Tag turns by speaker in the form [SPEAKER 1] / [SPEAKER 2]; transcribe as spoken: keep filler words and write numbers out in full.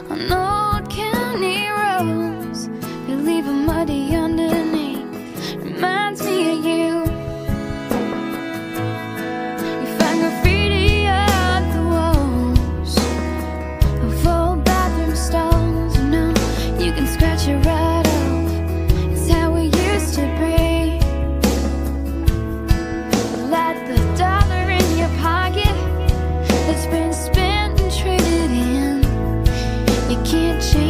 [SPEAKER 1] on old county roads. They leave a muddy underneath. Reminds me of you. You find graffiti on the walls of old bathroom stalls. You know you can scratch it right off. It's how we used to be. Like the dollar in your pocket that's been spent and traded in. You can't change